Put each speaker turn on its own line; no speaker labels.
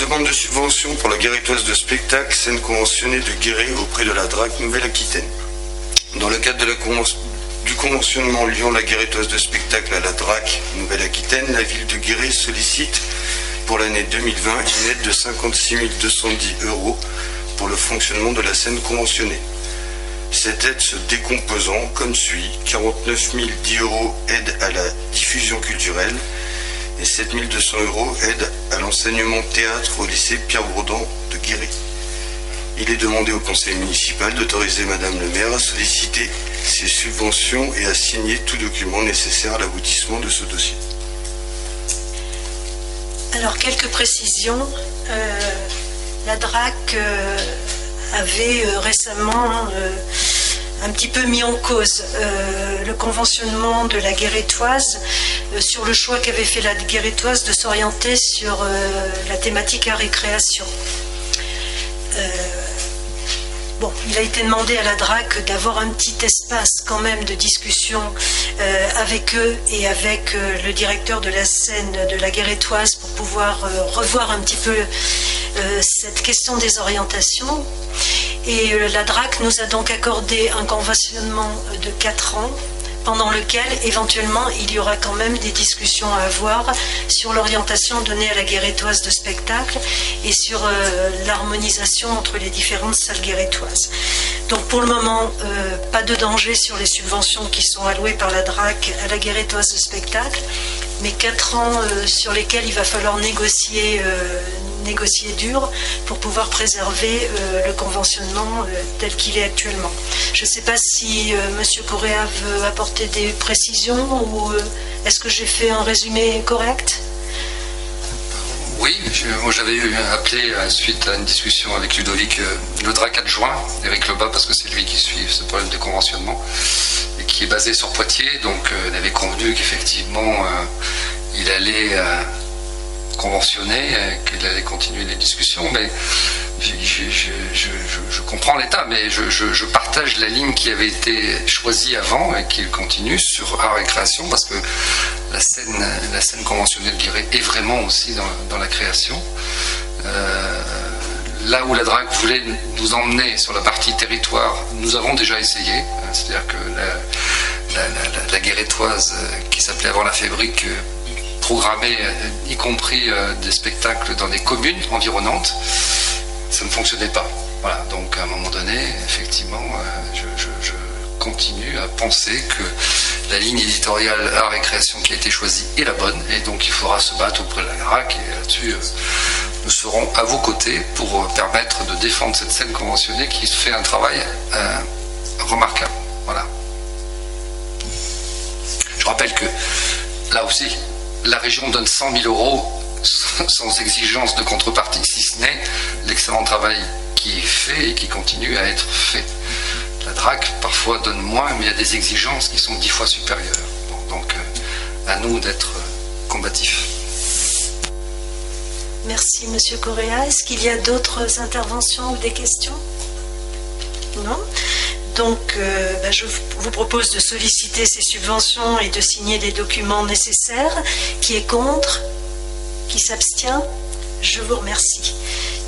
demande de subvention pour la guérétoise de spectacle, scène conventionnée de Guéret auprès de la DRAC Nouvelle-Aquitaine. Dans le cadre de du conventionnement liant la guérétoise de spectacle à la DRAC Nouvelle-Aquitaine, la ville de Guéret sollicite pour l'année 2020 une aide de 56 210 € pour le fonctionnement de la scène conventionnée. Cette aide se décomposant comme suit: 49 010 € aide à la diffusion culturelle et 7 200 € aide à l'enseignement théâtre au lycée Pierre Bourdon de Guéret. Il est demandé au conseil municipal d'autoriser Madame le maire à solliciter ces subventions et à signer tout document nécessaire à l'aboutissement de ce dossier.
Alors, quelques précisions. La DRAC avait récemment un petit peu mis en cause le conventionnement de la guérétoise sur le choix qu'avait fait la guérétoise de s'orienter sur la thématique art et création. Bon, il a été demandé à la DRAC d'avoir un petit espace quand même de discussion avec eux et avec le directeur de la scène de la guérétoise pour pouvoir revoir un petit peu cette question des orientations. Et la DRAC nous a donc accordé un conventionnement de 4 ans pendant lequel éventuellement il y aura quand même des discussions à avoir sur l'orientation donnée à la guérétoise de spectacle et sur l'harmonisation entre les différentes salles guérétoises. Donc pour le moment, pas de danger sur les subventions qui sont allouées par la DRAC à la guérétoise de spectacle, mais 4 ans sur lesquels il va falloir négocier dur pour pouvoir préserver le conventionnement tel qu'il est actuellement. Je ne sais pas si M. Correa veut apporter des précisions ou est-ce que j'ai fait un résumé correct?
Oui, moi j'avais appelé suite à une discussion avec Ludovic, le DRAC adjoint, Éric Lebas, parce que c'est lui qui suit ce problème de conventionnement et qui est basé sur Poitiers, donc on avait convenu qu'effectivement il allait conventionné, qu'il allait continuer les discussions, mais je comprends l'état, mais je partage la ligne qui avait été choisie avant et qui continue sur art et création, parce que la scène conventionnelle de Guéret est vraiment aussi dans la création. Là où la DRAC voulait nous emmener sur la partie territoire, nous avons déjà essayé, c'est-à-dire que la guérétoise qui s'appelait avant la Fabrique programmer, y compris des spectacles dans des communes environnantes, ça ne fonctionnait pas. Voilà, donc à un moment donné, effectivement, je continue à penser que la ligne éditoriale art et création qui a été choisie est la bonne, et donc il faudra se battre auprès de la DRAC, et là-dessus, nous serons à vos côtés pour permettre de défendre cette scène conventionnée qui fait un travail remarquable. Voilà. Je rappelle que là aussi, la région donne 100 000 € sans exigence de contrepartie, si ce n'est l'excellent travail qui est fait et qui continue à être fait. La DRAC parfois donne moins, mais il y a des exigences qui sont 10 fois supérieures. Bon, donc à nous d'être combatifs.
Merci Monsieur Correa. Est-ce qu'il y a d'autres interventions ou des questions? Non? Donc, je vous propose de solliciter ces subventions et de signer les documents nécessaires. Qui est contre? Qui s'abstient? Je vous remercie.